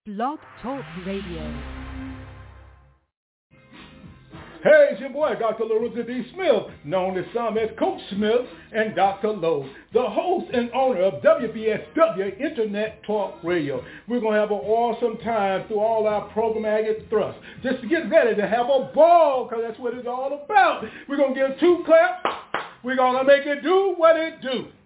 Blog Talk Radio. Hey, it's your boy, Dr. Lorenzo D. Smith, known as some as Coach Smith and Dr. Lowe, the host and owner of WBSW Internet Talk Radio. We're going to have an awesome time through all our programmatic thrusts. Just to get ready to have a ball, because that's what it's all about. We're going to give 2 claps. We're going to make it do what it do.